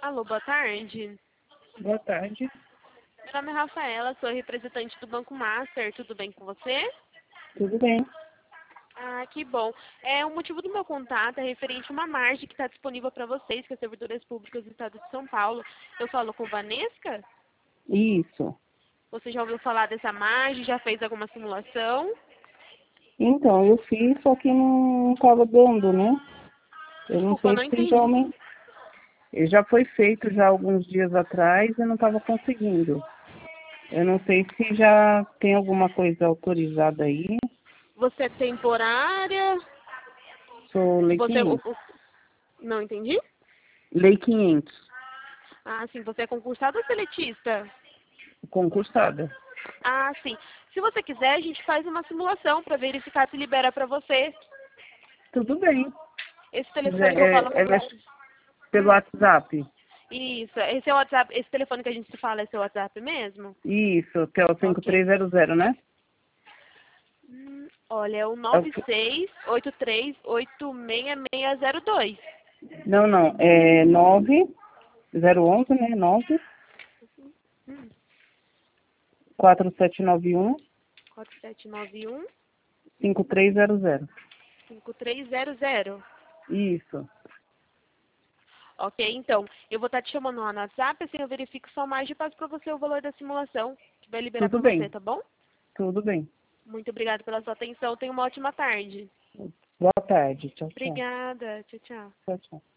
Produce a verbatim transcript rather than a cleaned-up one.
Alô, boa tarde. Boa tarde. Meu nome é Rafaela, sou representante do Banco Master. Tudo bem com você? Tudo bem? Ah, que bom. É, o motivo do meu contato é referente a uma margem que está disponível para vocês, que é Servidoras Públicas do Estado de São Paulo. Eu falo com Vanesca? Isso. Você já ouviu falar dessa margem? Já fez alguma simulação? Então, eu fiz, só que não estava dando, né? Eu não Desculpa, eu sei não se já entendi. aumen- já foi feito já alguns dias atrás e não estava conseguindo. Eu não sei se já tem alguma coisa autorizada aí. Você é temporária? Sou Lei Você... o- quinhentos. o- Não entendi? Lei quinhentos, Ah, sim. Você é concursado ou seletista? concursada. Ah, sim. Se você quiser, a gente faz uma simulação para verificar se libera para você. Tudo bem. Esse É, telefone que eu falo é, com é você. pelo Hum, WhatsApp. isso. Esse é o WhatsApp. Esse telefone que a gente se fala é seu WhatsApp mesmo? Isso, que é o cinco Ok. três zero zero, né? Hum, olha, é o É o nove que- seis oito três oito seis seis zero dois. Não, não. É nove zero onze, né? nove Hum, quatro sete nove um quatro sete nove um cinco três zero zero. cinco três zero zero. Isso. Ok, então, eu vou estar te chamando lá no WhatsApp, assim eu verifico sua margem e passo para você o valor da simulação, que vai liberar Tudo para você, bem. tá bom? Tudo bem. Muito obrigada pela sua atenção. Tenha uma ótima tarde. Boa tarde. Tchau, tchau. Obrigada. Tchau, tchau. Tchau, tchau.